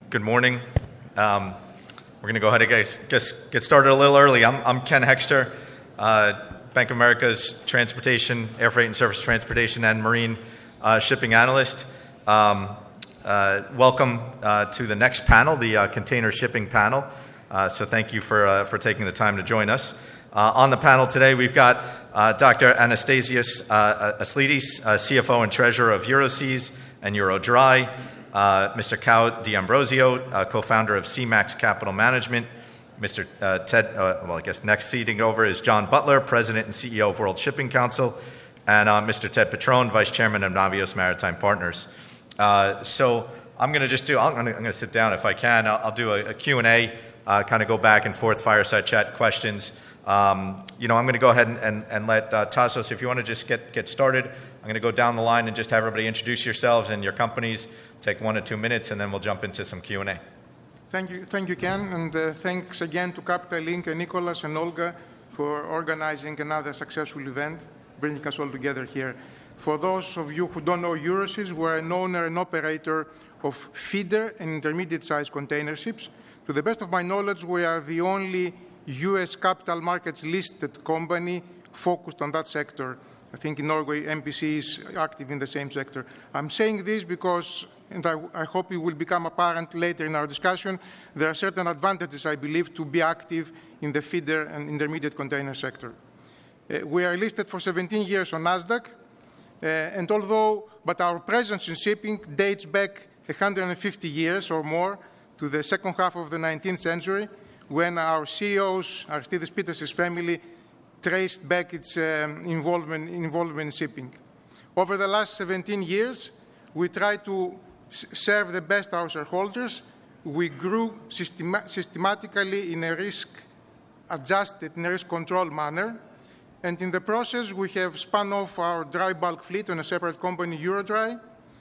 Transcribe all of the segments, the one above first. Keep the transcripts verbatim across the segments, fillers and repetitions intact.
Good morning. Um, we're going to go ahead and guys, guess, get started a little early. I'm, I'm Ken Hexter, uh, Bank of America's transportation, air freight and surface transportation and marine uh, shipping analyst. Um, uh, welcome uh, to the next panel, the uh, container shipping panel. Uh, so thank you for uh, for taking the time to join us. Uh, on the panel today, we've got uh, Doctor Anastasios uh, Aslidis, uh, C F O and Treasurer of Euroseas and EuroDry. Uh, Mister Cao D'Ambrosio, uh, co-founder of C MAX Capital Management. Mister Uh, Ted, uh, well, I guess next seating over is John Butler, President and C E O of World Shipping Council, and uh, Mister Ted Petrone, Vice Chairman of Navios Maritime Partners. Uh, so I'm going to just do, I'm going to sit down if I can. I'll, I'll do a, a Q and A, uh, kind of go back and forth, fireside chat questions. Um, you know, I'm going to go ahead and, and, and let uh, Tassos, if you want to just get, get started, I'm going to go down the line and just have everybody introduce yourselves and your companies. Take one or two minutes, and then we'll jump into some Q and A. Thank you, thank you, Ken, and uh, thanks again to Capital Link and Nicholas and Olga for organizing another successful event, bringing us all together here. For those of you who don't know Euroseas, we're an owner and operator of feeder and intermediate-sized container ships. To the best of my knowledge, we are the only U S capital markets listed company focused on that sector. I think in Norway, M P C is active in the same sector. I'm saying this because, and I, I hope it will become apparent later in our discussion, there are certain advantages, I believe, to be active in the feeder and intermediate container sector. Uh, we are listed for seventeen years on NASDAQ, uh, and although, but our presence in shipping dates back one hundred fifty years or more to the second half of the nineteenth century, when our C E Os, Aristides Pittas' family, traced back its um, involvement, involvement in shipping. Over the last seventeen years, we tried to s- serve the best our shareholders. We grew systema- systematically in a risk-adjusted, in a risk-controlled manner. And in the process, we have spun off our dry bulk fleet on a separate company, EuroDry.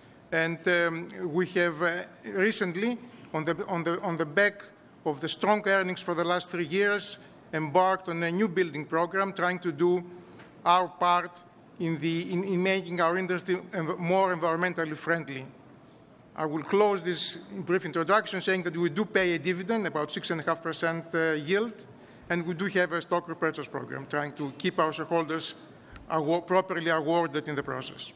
And um, we have uh, recently, on the, on, the, on the back of the strong earnings for the last three years, embarked on a new building program, trying to do our part in, the, in, in making our industry more environmentally friendly. I will close this brief introduction saying that we do pay a dividend, about six point five percent uh, yield, and we do have a stock repurchase program, trying to keep our shareholders award, properly awarded in the process.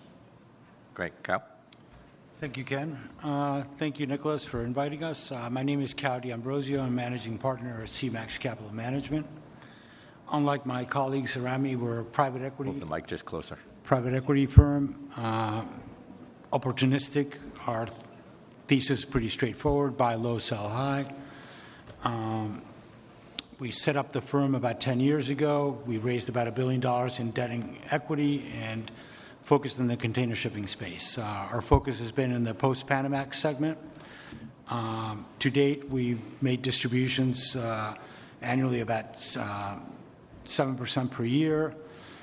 Great. Cao? Thank you, Ken. Uh, thank you, Nicholas, for inviting us. Uh, my name is Cao D'Ambrosio. I'm managing partner at C MAX Capital Management. Unlike my colleagues around me, we're a private equity. Move the mic just closer. Private equity firm, uh, opportunistic. Our thesis is pretty straightforward: buy low, sell high. Um, we set up the firm about ten years ago. We raised about a billion dollars in debt and equity, and focused in the container shipping space. Uh, our focus has been in the post-Panamax segment. Um, to date, we've made distributions uh, annually about uh, seven percent per year.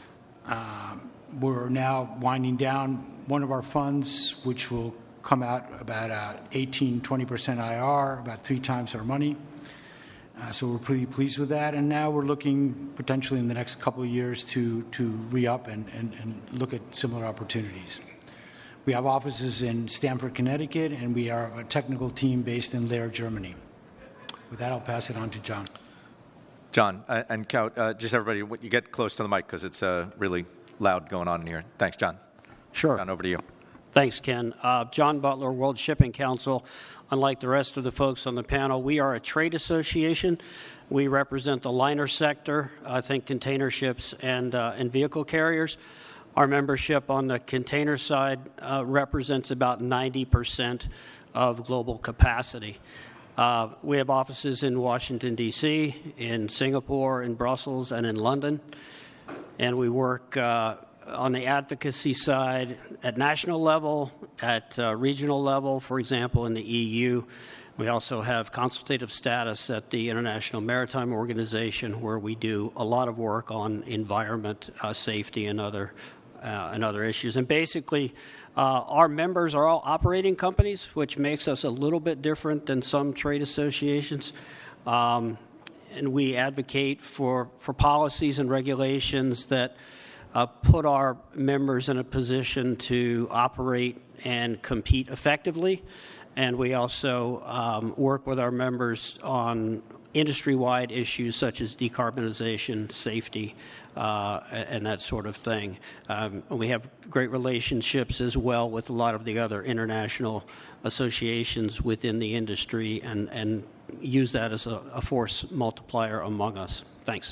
Uh, we're now winding down one of our funds, which will come out about uh, eighteen, twenty percent I R, about three times our money. Uh, so we're pretty pleased with that, and now we're looking potentially in the next couple of years to, to re-up and, and, and look at similar opportunities. We have offices in Stamford, Connecticut, and we are a technical team based in Leer, Germany. With that, I'll pass it on to John. John, uh, and Cao, uh, just everybody, you get close to the mic because it's uh, really loud going on in here. Thanks, John. Sure. John, over to you. Thanks, Ken. Uh, John Butler, World Shipping Council. Unlike the rest of the folks on the panel, we are a trade association. We represent the liner sector, I think container ships and, uh, and vehicle carriers. Our membership on the container side uh, represents about ninety percent of global capacity. Uh, we have offices in Washington, D C, in Singapore, in Brussels, and in London. And we work uh, on the advocacy side at national level, at uh, regional level, for example, in the E U. We also have consultative status at the International Maritime Organization, where we do a lot of work on environment, uh, safety, and other uh, and other issues. And basically, uh, our members are all operating companies, which makes us a little bit different than some trade associations. Um, and we advocate for, for policies and regulations that Uh, put our members in a position to operate and compete effectively And we also um, work with our members on industry-wide issues such as decarbonization, safety, uh, and that sort of thing. Um, we have great relationships as well with a lot of the other international associations within the industry, and, and use that as a, a force multiplier among us. Thanks.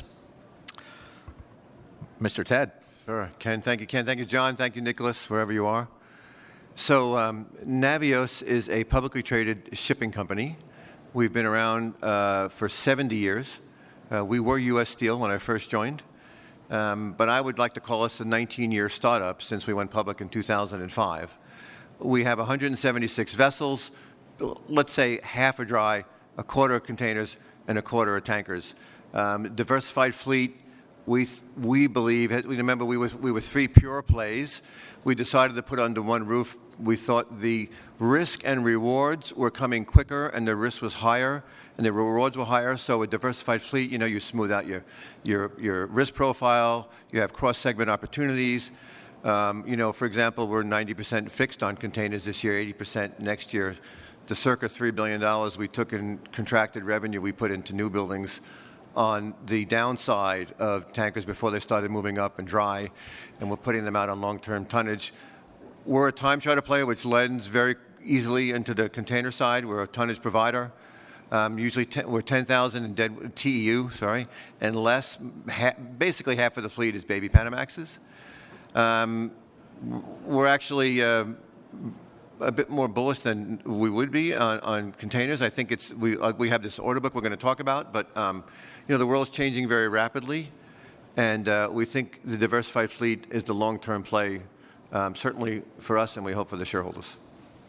Mister Ted. Sure. Ken, thank you. Ken, thank you. John, thank you. Nicholas, wherever you are. So um, Navios is a publicly traded shipping company. We've been around uh, for seventy years. Uh, we were U S Steel when I first joined, um, but I would like to call us a nineteen-year startup since we went public in two thousand five. We have one hundred seventy-six vessels, let's say half are dry, a quarter are containers, and a quarter are tankers. Um, diversified fleet. We we believe. We remember we were we were three pure plays. We decided to put under one roof. We thought the risk and rewards were coming quicker, and the risk was higher, and the rewards were higher. So a diversified fleet, you know, you smooth out your your your risk profile. You have cross-segment opportunities. Um, you know, for example, we're ninety percent fixed on containers this year, eighty percent next year. The circa three billion dollars we took in contracted revenue we put into new buildings on the downside of tankers before they started moving up and dry, and we're putting them out on long-term tonnage. We're a time charter player, which lends very easily into the container side. We're a tonnage provider. Um, usually ten, we're ten thousand in dead T E U, sorry, and less. Ha, basically half of the fleet is baby Panamaxes. Um, we're actually uh, a bit more bullish than we would be on, on containers. I think it's we uh, we have this order book we're going to talk about, but um, you know the world's changing very rapidly, and uh, we think the diversified fleet is the long-term play, um, certainly for us, and we hope for the shareholders.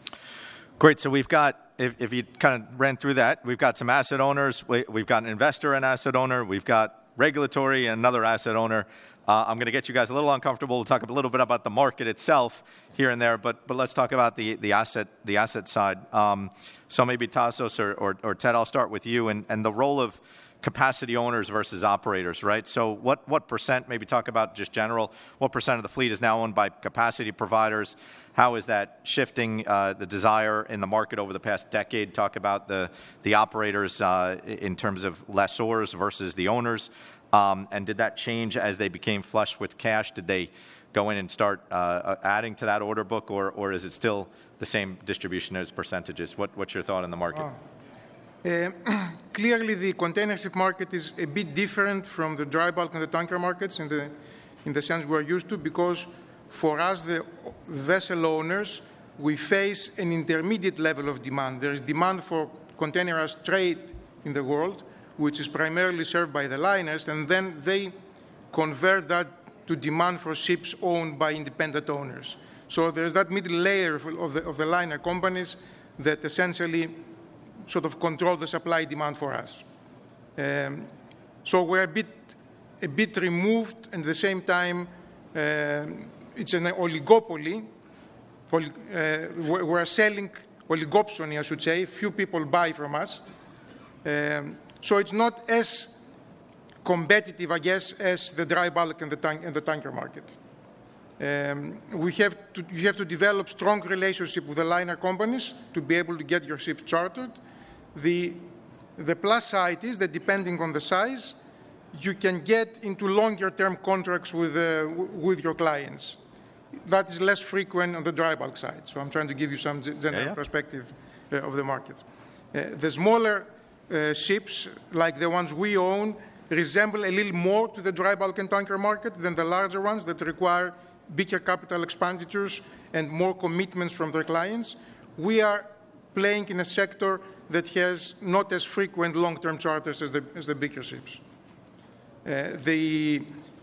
Great. So we've got, if, if you kind of ran through that, we've got some asset owners. We, we've got an investor and asset owner. We've got regulatory and another asset owner. Uh, I'm going to get you guys a little uncomfortable. We'll talk a little bit about the market itself here and there, but but let's talk about the the asset the asset side. Um, so maybe Tasos or, or, or Ted, I'll start with you, and, and the role of capacity owners versus operators, right? So what what percent, maybe talk about just general, what percent of the fleet is now owned by capacity providers? How is that shifting uh, the desire in the market over the past decade? Talk about the, the operators uh, in terms of lessors versus the owners. Um, and did that change as they became flush with cash? Did they go in and start uh, adding to that order book, or, or is it still the same distribution as percentages? What, what's your thought on the market? Oh. Uh, clearly, the container ship market is a bit different from the dry bulk and the tanker markets in the, in the sense we're used to, because for us, the vessel owners, we face an intermediate level of demand. There is demand for containerized trade in the world, which is primarily served by the liners, and then they convert that to demand for ships owned by independent owners. So there's that middle layer of the, of the liner companies that essentially sort of control the supply-demand for us. Um, so we're a bit, a bit removed, and at the same time, uh, it's an oligopoly. Poly, uh, we're selling oligopsony, I should say. Few people buy from us. Um, So it's not as competitive, I guess, as the dry bulk and the, tank, and the tanker market. Um, we have to, you have to develop strong relationship with the liner companies to be able to get your ships chartered. The, the plus side is that depending on the size, you can get into longer-term contracts with, uh, with your clients. That is less frequent on the dry bulk side. So I'm trying to give you some general yeah, yeah. perspective uh, of the market. Uh, the smaller Uh, ships, like the ones we own, resemble a little more to the dry bulk and tanker market than the larger ones that require bigger capital expenditures and more commitments from their clients. We are playing in a sector that has not as frequent long-term charters as the, as the bigger ships. Uh, the,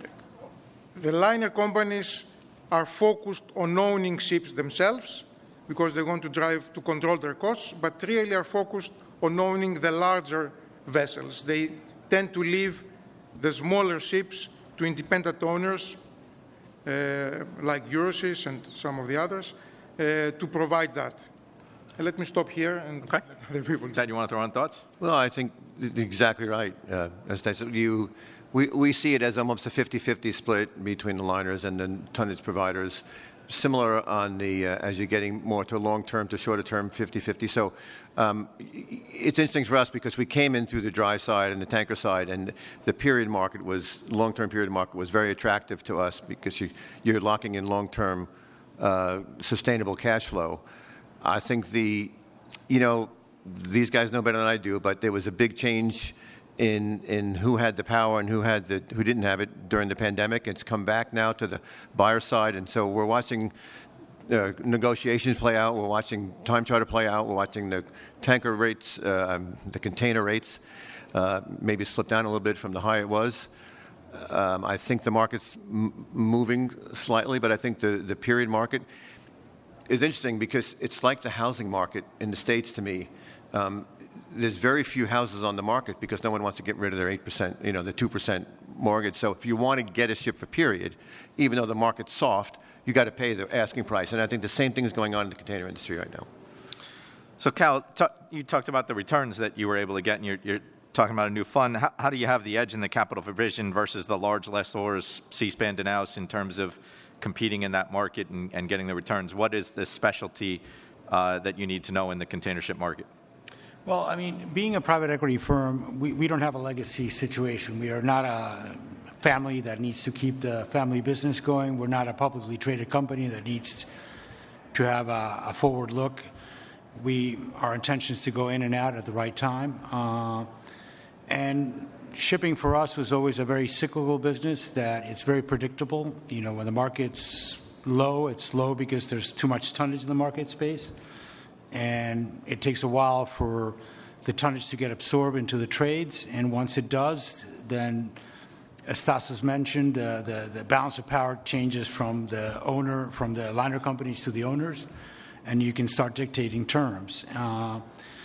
the liner companies are focused on owning ships themselves because they want to drive to control their costs, but really are focused on owning the larger vessels. They tend to leave the smaller ships to independent owners uh, like Euroseas and some of the others uh, to provide that. And let me stop here and okay. let other people. Ted, you want to throw on thoughts? Well, I think exactly right. Uh, as you, we, we see it as almost a fifty-fifty split between the liners and the tonnage providers. similar on the, uh, as you're getting more to long-term to shorter-term, fifty-fifty. So um, it's interesting for us because we came in through the dry side and the tanker side, and the period market was, long-term period market was very attractive to us because you, you're locking in long-term uh, sustainable cash flow. I think the, you know, these guys know better than I do, but there was a big change in in who had the power and who had the who didn't have it during the pandemic. It's come back now to the buyer side, and so we're watching uh, negotiations play out. We're watching time charter play out. We're watching the tanker rates, uh, um, the container rates, uh, maybe slip down a little bit from the high it was. Um, I think the market's m- moving slightly, but I think the the period market is interesting because it's like the housing market in the States to me. Um, There's very few houses on the market because no one wants to get rid of their eight percent, you know, the two percent mortgage. So if you want to get a ship for period, even though the market's soft, you got to pay the asking price. And I think the same thing is going on in the container industry right now. So, Cal, t- you talked about the returns that you were able to get, and you're, you're talking about a new fund. How, how do you have the edge in the capital provision versus the large lessors, Seaspan, Danaos, in terms of competing in that market and, and getting the returns? What is the specialty uh, that you need to know in the container ship market? Well, I mean, being a private equity firm, we, we don't have a legacy situation. We are not a family that needs to keep the family business going. We're not a publicly traded company that needs to have a, a forward look. We, our intention is to go in and out at the right time. Uh, and shipping for us was always a very cyclical business that it's very predictable. You know, when the market's low, it's low because there's too much tonnage in the market space. And it takes a while for the tonnage to get absorbed into the trades. And once it does, then, as Tassos mentioned, uh, the, the balance of power changes from the owner, from the liner companies to the owners, and you can start dictating terms. Uh,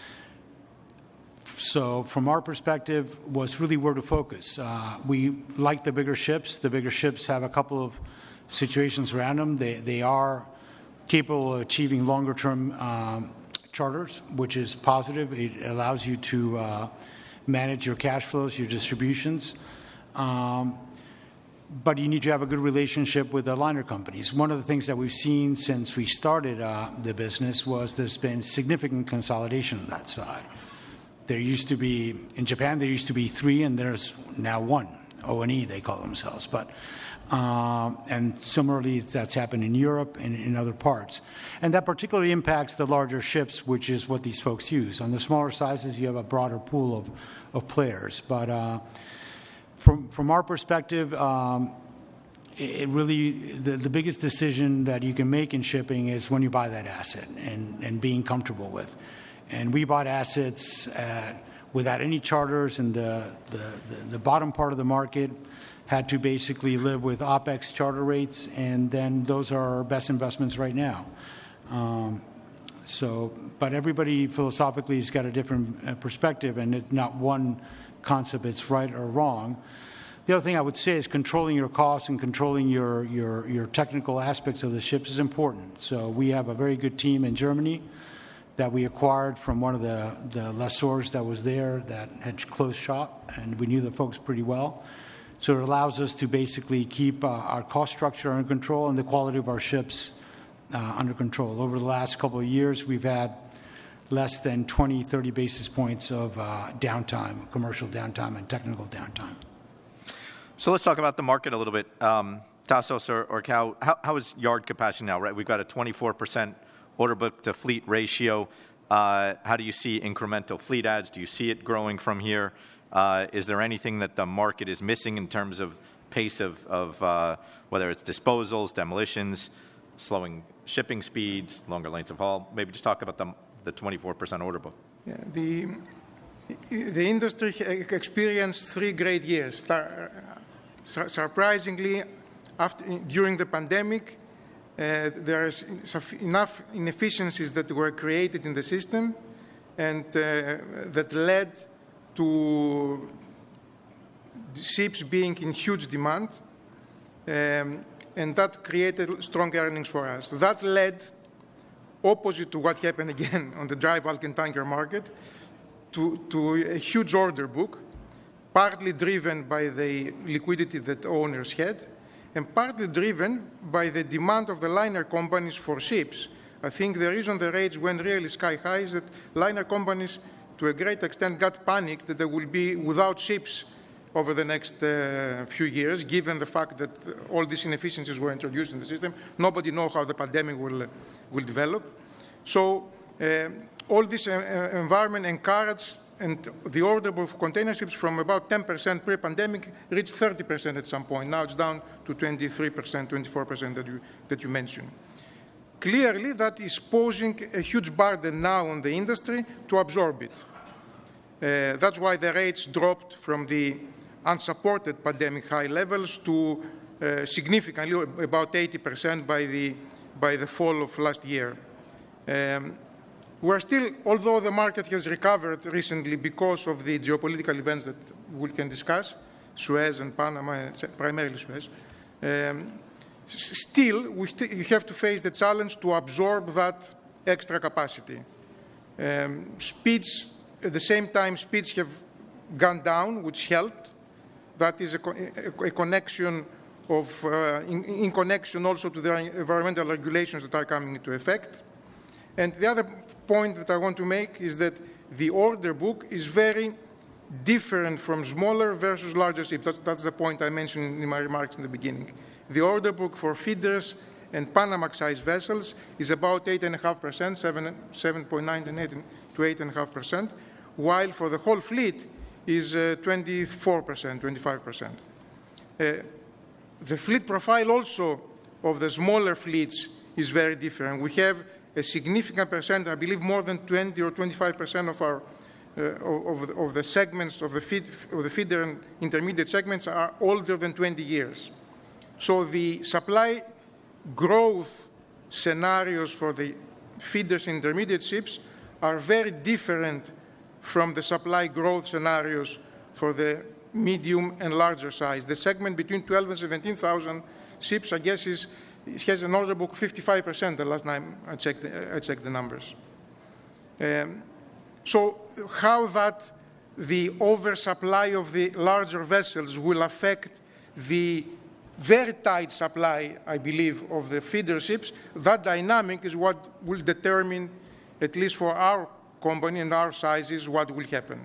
so from our perspective, was really where to focus. Uh, we like the bigger ships. The bigger ships have a couple of situations around them. They, they are capable of achieving longer-term um, charters, which is positive. It allows you to uh, manage your cash flows, your distributions. Um, but you need to have a good relationship with the liner companies. One of the things that we've seen since we started uh, the business was there's been significant consolidation on that side. There used to be, in Japan, there used to be three, and there's now one. O and E, they call themselves. But Um, and similarly, that's happened in Europe and in other parts. And that particularly impacts the larger ships, which is what these folks use. On the smaller sizes, you have a broader pool of, of players. But uh, from, from our perspective, um, it, it really, the, the biggest decision that you can make in shipping is when you buy that asset and, and being comfortable with. And we bought assets at, without any charters in the, the, the, the bottom part of the market, had to basically live with OPEX charter rates, and then those are our best investments right now. Um, so, but everybody philosophically has got a different uh, perspective, and it's not one concept that's right or wrong. The other thing I would say is controlling your costs and controlling your, your, your technical aspects of the ships is important. So we have a very good team in Germany that we acquired from one of the, the lessors that was there that had closed shop, and we knew the folks pretty well. So it allows us to basically keep uh, our cost structure under control and the quality of our ships uh, under control. Over the last couple of years, we've had less than twenty, thirty basis points of uh, downtime, commercial downtime and technical downtime. So let's talk about the market a little bit. Um, Tassos or, or Cal, how, how is yard capacity now, right? We've got a twenty-four percent order book to fleet ratio. Uh, how do you see incremental fleet adds? Do you see it growing from here? Uh, is there anything that the market is missing in terms of pace of, of uh, whether it's disposals, demolitions, slowing shipping speeds, longer lengths of haul? Maybe just talk about the, the twenty-four percent order book. Yeah, the, the industry experienced three great years. Star, uh, surprisingly, after, during the pandemic, uh, there's enough inefficiencies that were created in the system and uh, that led to ships being in huge demand, um, and that created strong earnings for us. That led, opposite to what happened again on the dry bulk and tanker market, to, to a huge order book, partly driven by the liquidity that owners had, and partly driven by the demand of the liner companies for ships. I think the reason the rates went really sky high is that liner companies, to a great extent, got panicked that they will be without ships over the next uh, few years, given the fact that all these inefficiencies were introduced in the system. Nobody knows how the pandemic will, uh, will develop. So uh, all this uh, environment encouraged, and the order book of container ships from about ten percent pre-pandemic reached thirty percent at some point. Now it's down to twenty-three percent, twenty-four percent that you, that you mentioned. Clearly, that is posing a huge burden now on the industry to absorb it. Uh, that's why the rates dropped from the unsupported pandemic high levels to uh, significantly, about eighty percent by the, by the fall of last year. Um, we're still, although the market has recovered recently because of the geopolitical events that we can discuss, Suez and Panama, primarily Suez, um, still we, st we have to face the challenge to absorb that extra capacity. Um, speeds, at the same time, speeds have gone down, which helped. That is a, co a, a connection of, uh, in, in connection also to the environmental regulations that are coming into effect. And the other point that I want to make is that the order book is very different from smaller versus larger ships. That's, that's the point I mentioned in my remarks in the beginning. The order book for feeders and Panamax-sized vessels is about eight point five percent, seven point nine to eight point five percent, while for the whole fleet is uh, twenty-four percent, twenty-five percent. Uh, the fleet profile also of the smaller fleets is very different. We have a significant percent, I believe more than twenty or twenty-five percent of our uh, of, of the segments of the, feed, of the feeder and intermediate segments are older than twenty years. So the supply growth scenarios for the feeders and intermediate ships are very different from the supply growth scenarios for the medium and larger size. The segment between twelve and seventeen thousand ships, I guess, is, it has an order book fifty-five percent the last time I checked the, I checked the numbers. Um, so how that the oversupply of the larger vessels will affect the very tight supply, I believe, of the feeder ships, that dynamic is what will determine, at least for our company and our sizes, what will happen.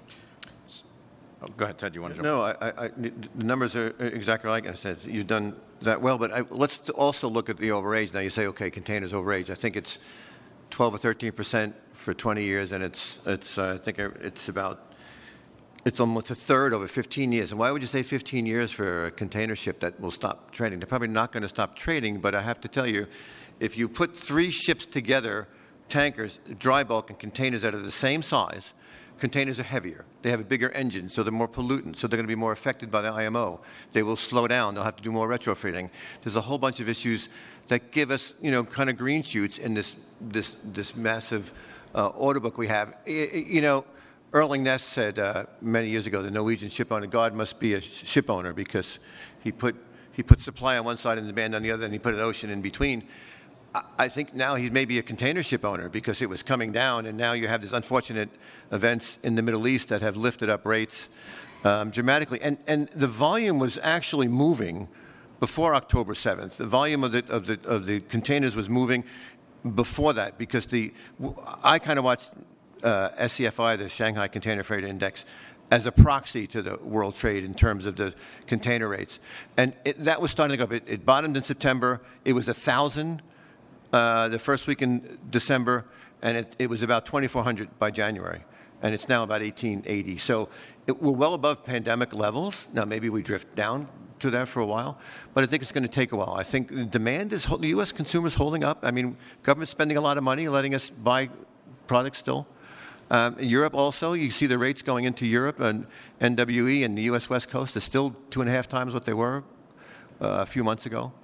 Oh, go ahead, Ted. You want to jump? No, I, I, the numbers are exactly like I said. You've done that well, but I, let's also look at the overage. Now you say, okay, containers overage. I think it's twelve or thirteen percent for twenty years, and it's it's uh, I think it's about it's almost a third over fifteen years. And why would you say fifteen years for a container ship that will stop trading? They're probably not going to stop trading, but I have to tell you, if you put three ships together, tankers, dry bulk, and containers that are the same size, containers are heavier. They have a bigger engine, so they're more pollutant, so they're going to be more affected by the I M O. They will slow down. They'll have to do more retrofitting. There's a whole bunch of issues that give us, you know, kind of green shoots in this this this massive uh, order book we have. I, you know, Erling Ness said uh, many years ago, the Norwegian ship owner, God must be a ship owner because he put he put supply on one side and demand on the other, and he put an ocean in between. I think now he's maybe a container ship owner because it was coming down, and now you have these unfortunate events in the Middle East that have lifted up rates um, dramatically. And, and the volume was actually moving before October seventh. The volume of the, of the, of the containers was moving before that because the, I kind of watched uh, S C F I, the Shanghai Container Freight Index, as a proxy to the world trade in terms of the container rates. And it, that was starting to go up. It, it bottomed in September. It was one thousand. Uh, the first week in December, and it, it was about twenty-four hundred by January, and it's now about eighteen eighty. So it, we're well above pandemic levels. Now, maybe we drift down to that for a while, but I think it's going to take a while. I think the demand is, the U S consumers holding up. I mean, government's spending a lot of money letting us buy products still. Um, Europe also, you see the rates going into Europe, and N W E and the U S West Coast are still two and a half times what they were uh, a few months ago.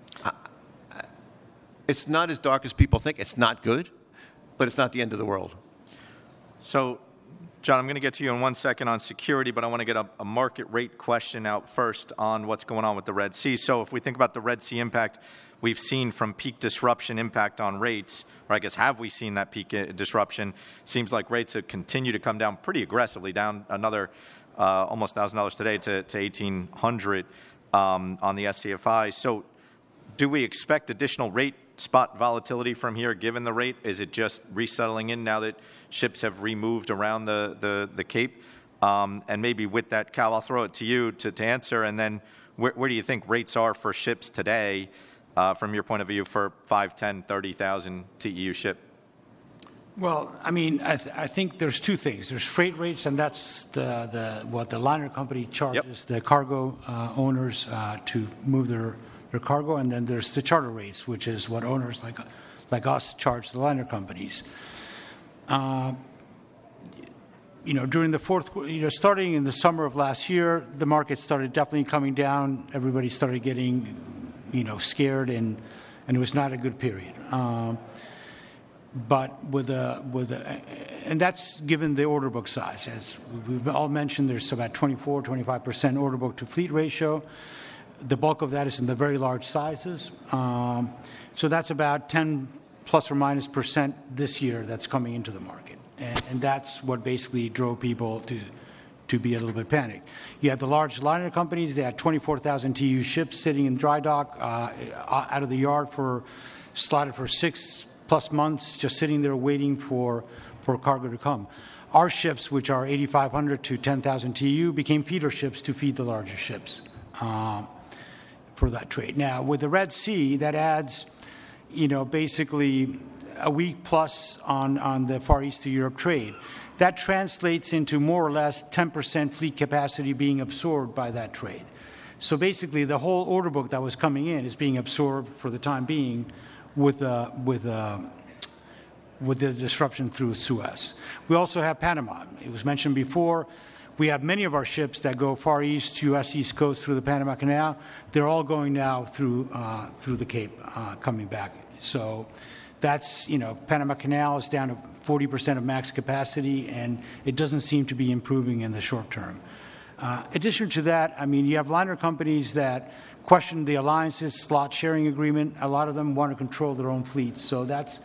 It's not as dark as people think. It's not good, but it's not the end of the world. So, John, I'm going to get to you in one second on security, but I want to get a, a market rate question out first on what's going on with the Red Sea. So if we think about the Red Sea impact we've seen from peak disruption impact on rates, or I guess have we seen that peak disruption, seems like rates have continued to come down pretty aggressively, down another uh, almost one thousand dollars today to, to eighteen hundred dollars. um, on the S C F I. So do we expect additional rate spot volatility from here, given the rate? Is it just resettling in now that ships have removed around the, the, the Cape? Um, and maybe with that, Cal, I'll throw it to you to, to answer. And then where, where do you think rates are for ships today, uh, from your point of view, for five, ten, thirty thousand T E U ship? Well, I mean, I, th- I think there's two things. There's freight rates, and that's the, the what the liner company charges Yep. the cargo uh, owners uh, to move their, their cargo, and then there's the charter rates, which is what owners like like us charge the liner companies. Uh, you know, during the fourth, you know, starting in the summer of last year, the market started definitely coming down. Everybody started getting, you know, scared, and and it was not a good period. Um, But with a, with a, and that's given the order book size. As we've all mentioned, there's about twenty-four, twenty-five percent order book to fleet ratio. The bulk of that is in the very large sizes. Um, so that's about ten plus or minus percent this year that's coming into the market. And, and that's what basically drove people to, to be a little bit panicked. You had the large liner companies. They had twenty-four thousand T E U ships sitting in dry dock uh, out of the yard for, slotted for six plus months, just sitting there waiting for, for cargo to come. Our ships, which are eighty-five hundred to ten thousand T E U, became feeder ships to feed the larger ships uh, for that trade. Now, with the Red Sea, that adds, you know, basically a week plus on, on the Far East to Europe trade. That translates into more or less ten percent fleet capacity being absorbed by that trade. So basically, the whole order book that was coming in is being absorbed for the time being with uh, with uh, with the disruption through Suez. We also have Panama. It was mentioned before. We have many of our ships that go Far East to U S East Coast through the Panama Canal. They're all going now through uh, through the Cape, uh, coming back. So that's, you know, Panama Canal is down to forty percent of max capacity, and it doesn't seem to be improving in the short term. Uh, addition to that, I mean, you have liner companies that question the alliances, slot sharing agreement. A lot of them want to control their own fleets, so that's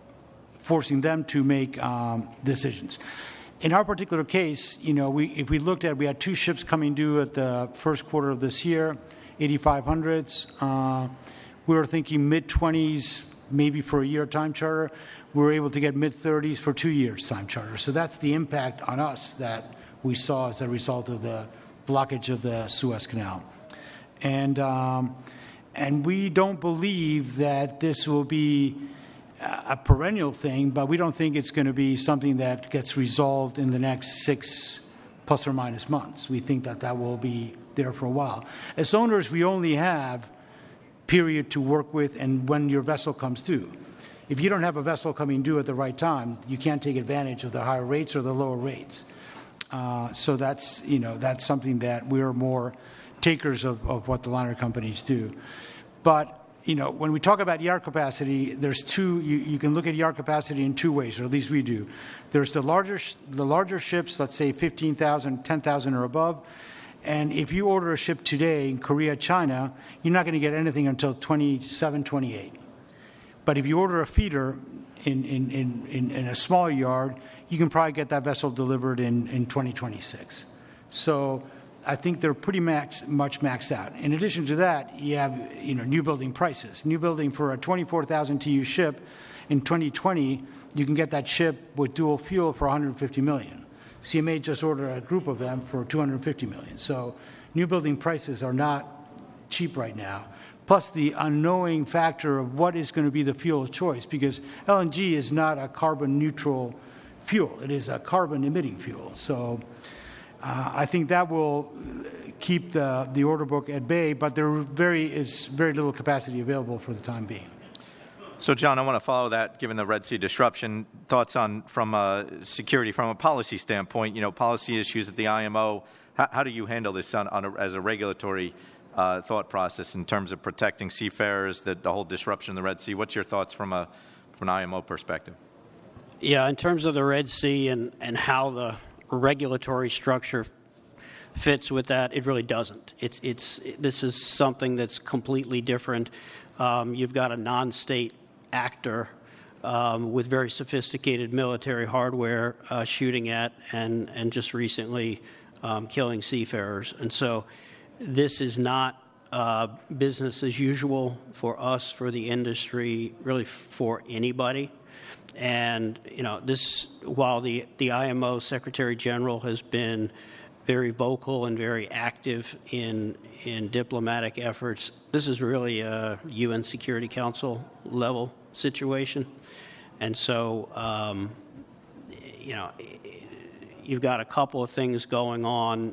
forcing them to make um, decisions. In our particular case, you know, we, if we looked at, we had two ships coming due at the first quarter of this year, eighty-five hundreds. Uh, we were thinking mid-twenties, maybe for a year time charter. We were able to get mid-thirties for two years time charter. So that's the impact on us that we saw as a result of the blockage of the Suez Canal. And um, and we don't believe that this will be a perennial thing, but we don't think it's going to be something that gets resolved in the next six plus or minus months. We think that that will be there for a while. As owners, we only have period to work with and when your vessel comes due. If you don't have a vessel coming due at the right time, you can't take advantage of the higher rates or the lower rates. Uh, so that's, you know, that's something that we're more takers of, of what the liner companies do. But, you know, when we talk about yard capacity, there's two, you, you can look at yard capacity in two ways, or at least we do. There's the larger, the larger ships, let's say fifteen thousand, ten thousand or above. And if you order a ship today in Korea, China, you're not going to get anything until twenty-seven, twenty-eight. But if you order a feeder in, in, in, in, in a small yard, you can probably get that vessel delivered in, in twenty twenty-six. So I think they're pretty max, much maxed out. In addition to that, you have, you know, new building prices. New building for a twenty-four thousand T E U ship in twenty twenty, you can get that ship with dual fuel for one hundred fifty million dollars. C M A just ordered a group of them for two hundred fifty million dollars. So new building prices are not cheap right now. Plus the unknowing factor of what is going to be the fuel of choice, because L N G is not a carbon neutral fuel. It is a carbon emitting fuel. So uh, I think that will keep the, the order book at bay, but there very is very little capacity available for the time being. So, John, I want to follow that, given the Red Sea disruption. Thoughts on, from a security, from a policy standpoint, you know, policy issues at the I M O. How, how do you handle this on, on a, as a regulatory uh, thought process in terms of protecting seafarers, the, the whole disruption in the Red Sea? What's your thoughts from, a, from an I M O perspective? Yeah, in terms of the Red Sea and, and how the regulatory structure fits with that, it really doesn't. It's it's this is something that's completely different. Um, you've got a non-state actor um, with very sophisticated military hardware uh, shooting at and and just recently um, killing seafarers, and so this is not uh, business as usual for us, for the industry, really for anybody. And, you know, this, while the, the I M O Secretary General has been very vocal and very active in in diplomatic efforts, this is really a U N Security Council level situation. And so, um, you know, you've got a couple of things going on,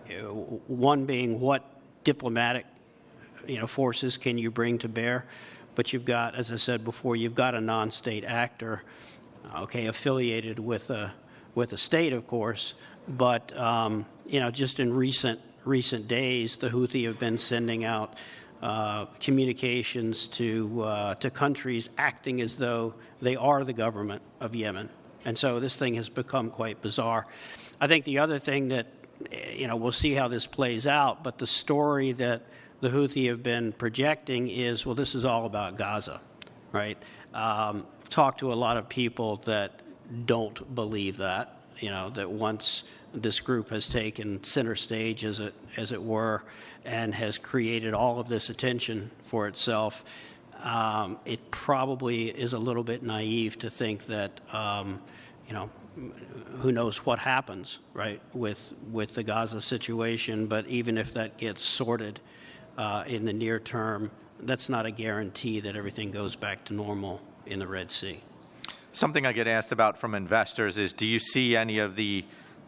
one being what diplomatic, you know, forces can you bring to bear? But you've got, as I said before, you've got a non-state actor, okay, affiliated with a with a state, of course. But um, you know, just in recent recent days, the Houthi have been sending out uh, communications to uh, to countries acting as though they are the government of Yemen, and so this thing has become quite bizarre. I think the other thing that, you know, we'll see how this plays out, but the story that the Houthi have been projecting is, well, this is all about Gaza, right? Um, I've talked to a lot of people that don't believe that, you know, that once this group has taken center stage, as it, as it were, and has created all of this attention for itself, um, it probably is a little bit naive to think that, um, you know, who knows what happens, right, with, with the Gaza situation. But even if that gets sorted Uh, in the near term, that's not a guarantee that everything goes back to normal in the Red Sea. Something I get asked about from investors is, do you see any of the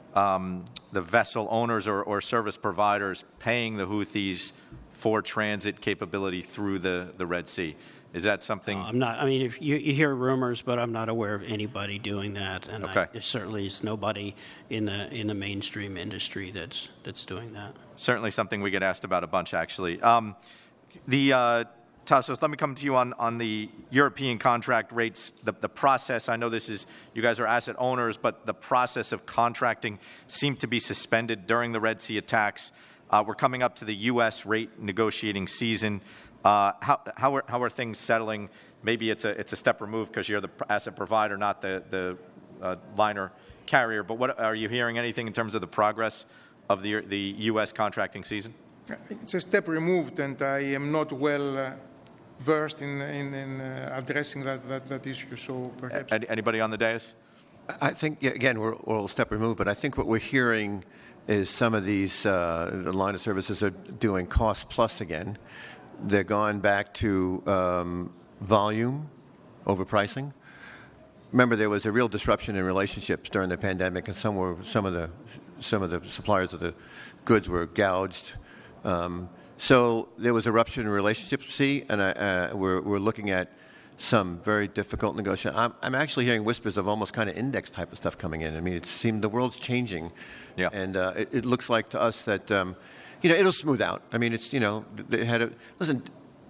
um, the vessel owners or, or service providers paying the Houthis for transit capability through the, the Red Sea? Is that something? Uh, I'm not. I mean, if you, you hear rumors, but I'm not aware of anybody doing that, and okay. I, there certainly is nobody in the in the mainstream industry that's that's doing that. Certainly something we get asked about a bunch, actually. Um, the uh, Tassos, let me come to you on, on the European contract rates. The, the process, I know this is, you guys are asset owners, but the process of contracting seemed to be suspended during the Red Sea attacks. Uh, we're coming up to the U S rate negotiating season. Uh, how, how, are, how are things settling? Maybe it's a, it's a step removed because you're the asset provider, not the, the uh, liner carrier. But what, are you hearing anything in terms of the progress of the, the U S contracting season? It's a step removed, and I am not well uh, versed in, in, in uh, addressing that, that, that issue. So perhaps. Anybody on the dais? I think, yeah, again, we're, we're a step removed, but I think what we're hearing is some of these uh, the line of services are doing cost plus again. They're gone back to um, volume over pricing. Remember, there was a real disruption in relationships during the pandemic, and some were some of the some of the suppliers of the goods were gouged. Um, so there was a rupture in relationships. See, and I, uh, we're we're looking at some very difficult negotiation. I'm, I'm actually hearing whispers of almost kind of index type of stuff coming in. I mean, it seemed the world's changing, yeah. and uh, it, it looks like to us that. Um, You know, it'll smooth out. I mean, it's, you know, they had a, listen,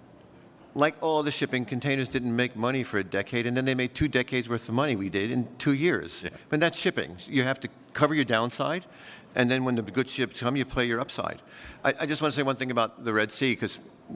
like all the shipping, containers didn't make money for a decade, and then they made two decades worth of money we did in two years. Yeah. But that's shipping. You have to cover your downside, and then when the good ships come, you play your upside. I, I just want to say one thing about the Red Sea, because,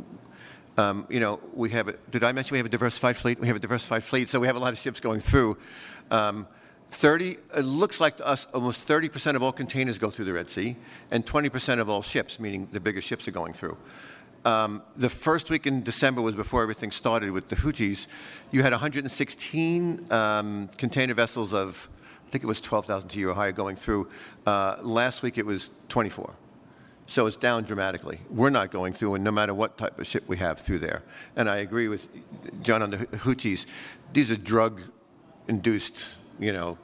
um, you know, we have, a, did I mention we have a diversified fleet? We have a diversified fleet, so we have a lot of ships going through. Um, thirty, it looks like to us almost thirty percent of all containers go through the Red Sea, and twenty percent of all ships, meaning the bigger ships, are going through. Um, the first week in December was before everything started with the Houthis. You had one hundred sixteen um, container vessels of, I think it was twelve thousand T E U or higher going through. Uh, last week it was twenty-four. So it's down dramatically. We're not going through, and no matter what type of ship we have through there. And I agree with John on the Houthis. These are drug-induced, you know,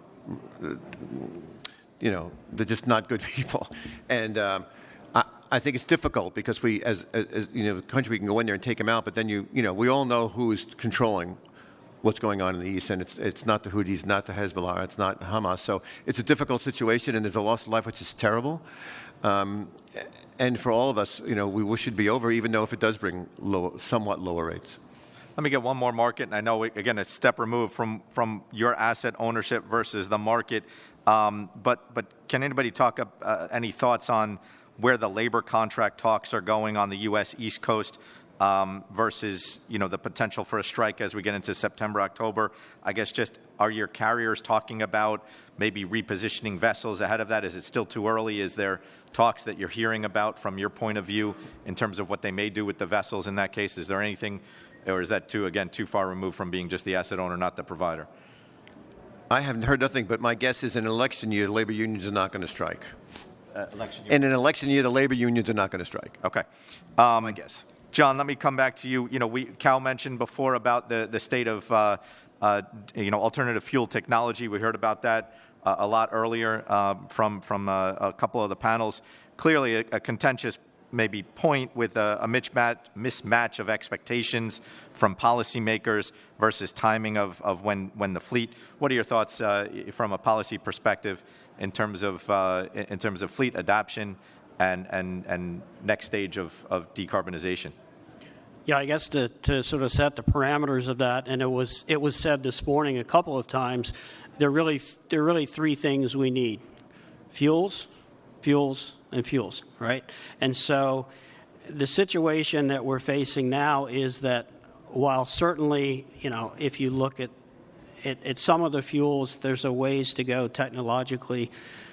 you know, they're just not good people. And um, I, I think it's difficult because we, as, as you know, the country, we can go in there and take them out, but then you, you know, we all know who is controlling what's going on in the East, and it's, it's not the Houthis, not the Hezbollah, it's not Hamas. So it's a difficult situation, and there's a loss of life, which is terrible. Um, and for all of us, you know, we wish it'd be over, even though if it does bring low, somewhat lower rates. Let me get one more market, and I know, again, it's a step removed from, from your asset ownership versus the market. Um, but, but can anybody talk uh, any thoughts on where the labor contract talks are going on the U S East Coast? um, versus, you know, the potential for a strike as we get into September, October. I guess just, are your carriers talking about maybe repositioning vessels ahead of that? Is it still too early? Is there talks that you're hearing about from your point of view in terms of what they may do with the vessels in that case? Is there anything, or is that too, again, too far removed from being just the asset owner, not the provider? I haven't heard nothing, but my guess is in an election year, the labor unions are not going to strike. Uh, election year. In an election year, the labor unions are not going to strike. Okay. Um, my guess. John, let me come back to you. You know, we, Cal mentioned before about the, the state of, uh, uh, you know, alternative fuel technology. We heard about that uh, a lot earlier uh, from, from uh, a couple of the panels. Clearly a, a contentious maybe point with a, a mismatch, mismatch of expectations from policymakers versus timing of, of when, when the fleet. What are your thoughts uh, from a policy perspective in terms of, uh, in terms of fleet adoption and, and, and next stage of, of decarbonization? Yeah, I guess to, to sort of set the parameters of that, and it was it was said this morning a couple of times, there are really there are really three things we need: fuels, fuels, and fuels, right? And so the situation that we're facing now is that while certainly, you know, if you look at at, at some of the fuels, there's a ways to go technologically,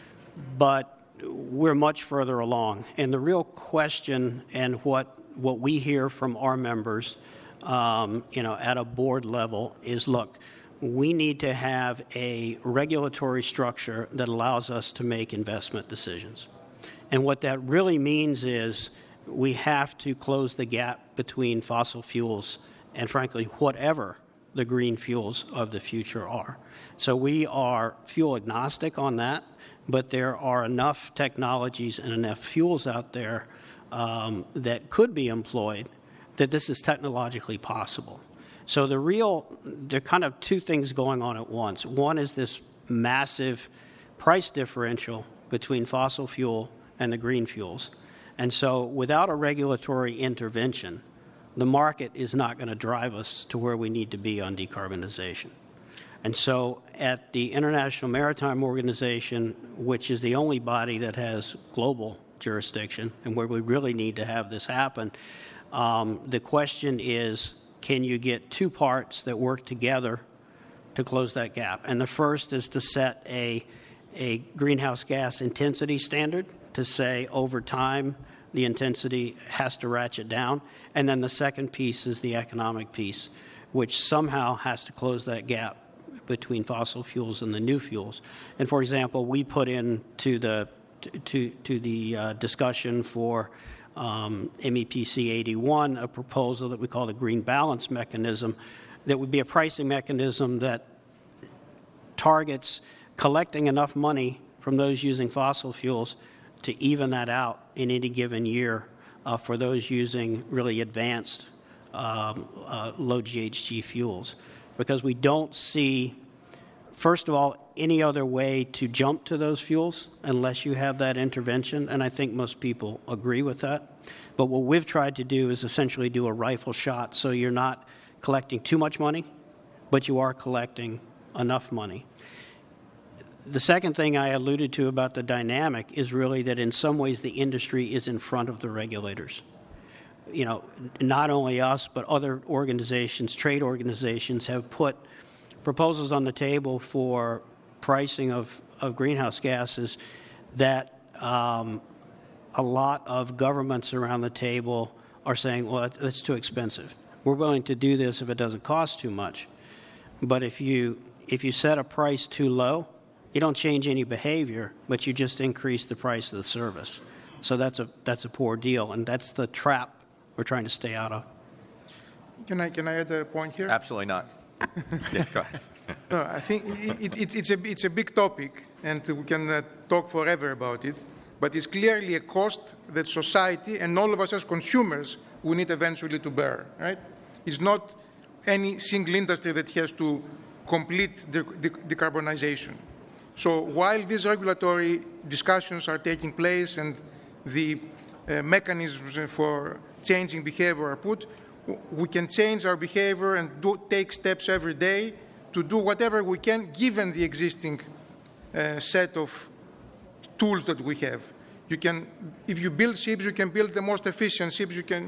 but we're much further along. And the real question and what what we hear from our members, um, you know, at a board level is, look, we need to have a regulatory structure that allows us to make investment decisions. And what that really means is we have to close the gap between fossil fuels and, frankly, whatever the green fuels of the future are. So we are fuel agnostic on that, but there are enough technologies and enough fuels out there um, that could be employed that this is technologically possible. So the real, there are kind of two things going on at once. One is this massive price differential between fossil fuel and the green fuels. And so without a regulatory intervention, the market is not going to drive us to where we need to be on decarbonization. And so at the International Maritime Organization, which is the only body that has global jurisdiction and where we really need to have this happen, um, the question is, can you get two parts that work together to close that gap? And the first is to set a, a greenhouse gas intensity standard to say over time the intensity has to ratchet down. And then the second piece is the economic piece, which somehow has to close that gap between fossil fuels and the new fuels. And for example, we put into the to to the uh, discussion for um, M E P C eighty-one a proposal that we call the green balance mechanism, that would be a pricing mechanism that targets collecting enough money from those using fossil fuels to even that out in any given year uh, for those using really advanced um, uh, low G H G fuels. Because we don't see, first of all, any other way to jump to those fuels unless you have that intervention, and I think most people agree with that. But what we've tried to do is essentially do a rifle shot, so you're not collecting too much money, but you are collecting enough money. The second thing I alluded to about the dynamic is really that in some ways the industry is in front of the regulators. You know, not only us, but other organizations, trade organizations, have put proposals on the table for pricing of, of greenhouse gases that um, a lot of governments around the table are saying, well, that's too expensive. We're willing to do this if it doesn't cost too much. But if you if you set a price too low, you don't change any behavior, but you just increase the price of the service. So that's a that's a poor deal, and that's the trap we're trying to stay out of. Can I can I add a point here? Absolutely not. Yeah, go ahead. No, I think it, it, it's, a, it's a big topic, and we can uh, talk forever about it, but it's clearly a cost that society and all of us as consumers will need eventually to bear, right? It's not any single industry that has to complete the, the decarbonization. So while these regulatory discussions are taking place and the uh, mechanisms for changing behavior are put, we can change our behavior and do, take steps every day to do whatever we can given the existing uh, set of tools that we have. You can, if you build ships, you can build the most efficient ships you can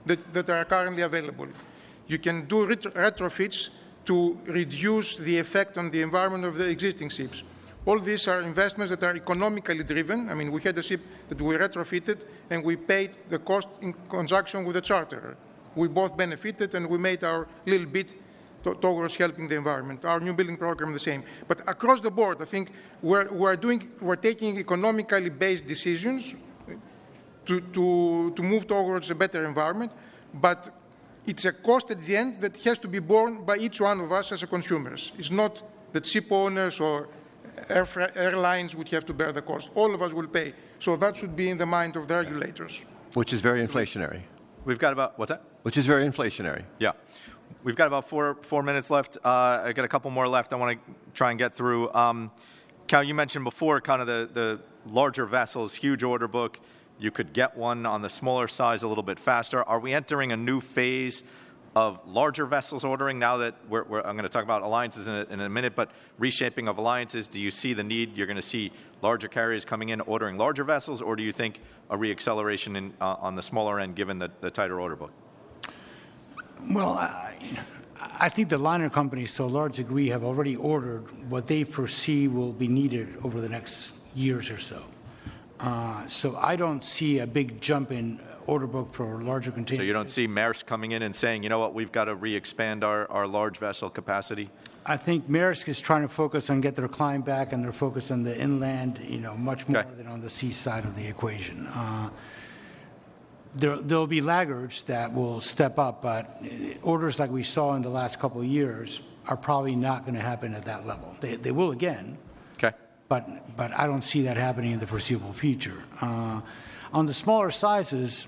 that, that are currently available. You can do ret- retrofits to reduce the effect on the environment of the existing ships. All these are investments that are economically driven. I mean, we had a ship that we retrofitted, and we paid the cost in conjunction with the charterer. We both benefited, and we made our little bit to- towards helping the environment. Our new building program the same. But across the board, I think we're, we're, doing, we're taking economically based decisions to, to, to move towards a better environment, but it's a cost at the end that has to be borne by each one of us as a consumers. It's not that ship owners or air, airlines would have to bear the cost. All of us will pay. So that should be in the mind of the regulators. Which is very inflationary. We've got about, what's that? Which is very inflationary. Yeah. We've got about four four minutes left. Uh, I got a couple more left I want to try and get through. Um, Cal, you mentioned before kind of the, the larger vessels, huge order book. You could get one on the smaller size a little bit faster. Are we entering a new phase of larger vessels ordering now that we're, we're, I'm going to talk about alliances in a, in a minute, but reshaping of alliances, do you see the need? You're going to see larger carriers coming in ordering larger vessels, or do you think a reacceleration in, uh, on the smaller end given the, the tighter order book? Well, I, I think the liner companies, to a large degree, have already ordered what they foresee will be needed over the next years or so. Uh, so I don't see a big jump in order book for larger containers. So you don't see Maersk coming in and saying, you know what, we've got to re-expand our, our large vessel capacity? I think Maersk is trying to focus on get their client back, and they're focused on the inland, you know, much more Okay. than on the sea side of the equation. Uh, there, there'll be laggards that will step up, but orders like we saw in the last couple of years are probably not going to happen at that level. They, they will again. Okay. But, but I don't see that happening in the foreseeable future. Uh, on the smaller sizes,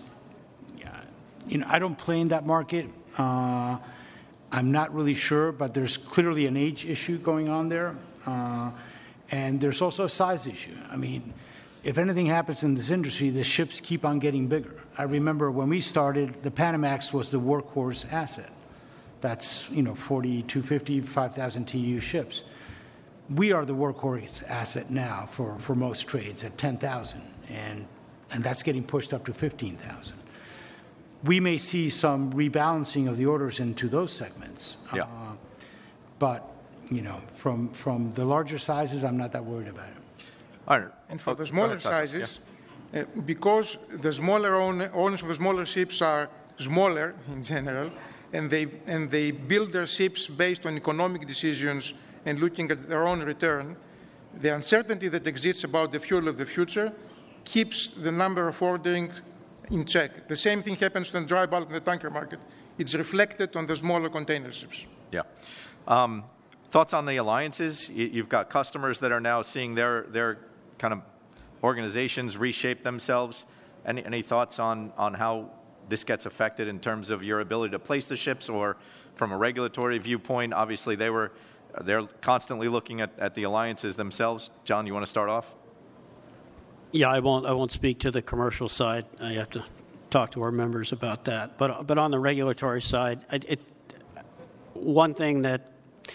you know, I don't play in that market. Uh, I'm not really sure, but there's clearly an age issue going on there. Uh, and there's also a size issue. I mean, if anything happens in this industry, the ships keep on getting bigger. I remember when we started, the Panamax was the workhorse asset. That's, you know, forty-two fifty, five thousand T E U ships. We are the workhorse asset now for, for most trades at ten thousand, and, and that's getting pushed up to fifteen thousand. We may see some rebalancing of the orders into those segments. Yeah. Uh, but, you know, from, from the larger sizes, I'm not that worried about it. All right. And for Oh, the go smaller ahead, Tassos. sizes, uh, because the smaller own, owners of the smaller ships are smaller in general, and they, and they build their ships based on economic decisions and looking at their own return, the uncertainty that exists about the fuel of the future keeps the number of ordering in check. The same thing happens to the dry bulk in the tanker market. It's reflected on the smaller container ships. Yeah. Um, thoughts on the alliances? You, you've got customers that are now seeing their, their kind of organizations reshape themselves. Any, any thoughts on, on how this gets affected in terms of your ability to place the ships, or from a regulatory viewpoint? Obviously, they were, they're constantly looking at, at the alliances themselves. John, you want to start off? Yeah, I won't. I won't speak to the commercial side. I have to talk to our members about that. But but on the regulatory side, it, it, one thing that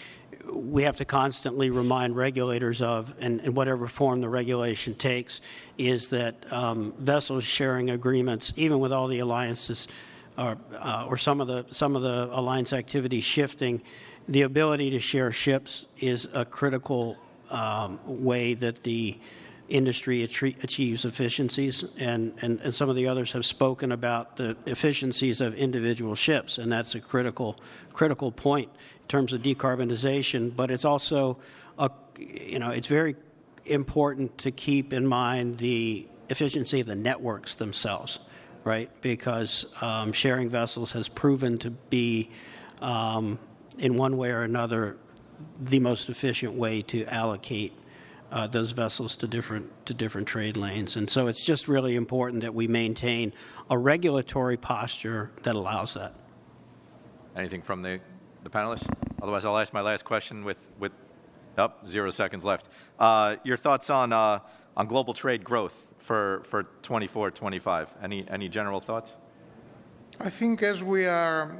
we have to constantly remind regulators of, and in whatever form the regulation takes, is that um, vessel sharing agreements, even with all the alliances, or, uh, or some of the some of the alliance activity shifting, the ability to share ships is a critical um, way that the industry achieves efficiencies, and, and, and some of the others have spoken about the efficiencies of individual ships, and that's a critical critical point in terms of decarbonization. But it's also, a, you know, it's very important to keep in mind the efficiency of the networks themselves, right? Because um, sharing vessels has proven to be, um, in one way or another, the most efficient way to allocate Uh, those vessels to different to different trade lanes. And so it's just really important that we maintain a regulatory posture that allows that. Anything from the, the panelists? Otherwise, I'll ask my last question with, with oh, zero seconds left. Uh, your thoughts on uh, on global trade growth for, for twenty-four twenty-five? Any, any general thoughts? I think as we are,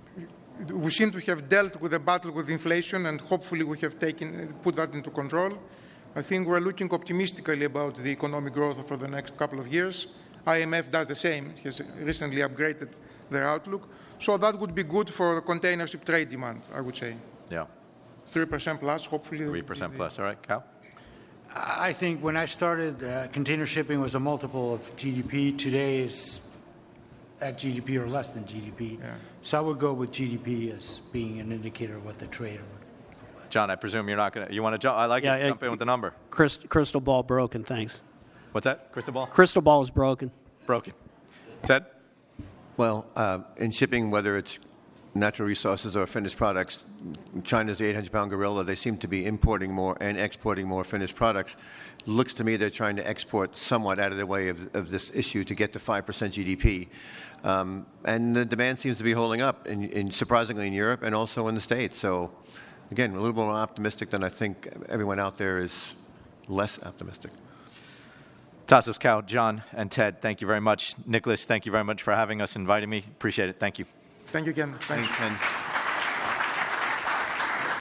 we seem to have dealt with the battle with inflation, and hopefully we have taken, put that into control. I think we're looking optimistically about the economic growth for the next couple of years. I M F does the same. It has recently upgraded their outlook. So that would be good for the container ship trade demand, I would say. Yeah, three percent plus, hopefully. three percent plus. All right, Cal? I think when I started, uh, container shipping was a multiple of G D P. Today is at G D P or less than G D P. Yeah. So I would go with G D P as being an indicator of what the trade would. John, I presume you're not going to, you want to jump, I like Yeah, it, it- jump in with the number. Crystal, crystal ball broken, thanks. What's that? Crystal ball? Crystal ball is broken. Broken. Ted? Well, uh, in shipping, whether it's natural resources or finished products, China's the eight hundred pound gorilla. They seem to be importing more and exporting more finished products. Looks to me they're trying to export somewhat out of the way of, of this issue to get to five percent G D P. Um, and the demand seems to be holding up, in, in, surprisingly, in Europe and also in the States. So, again, a little more optimistic than I think everyone out there is less optimistic. Tassos, Cal, John, and Ted, thank you very much. Nicholas, thank you very much for having us, inviting me. Appreciate it. Thank you. Thank you again. Thanks. Thanks, Ken.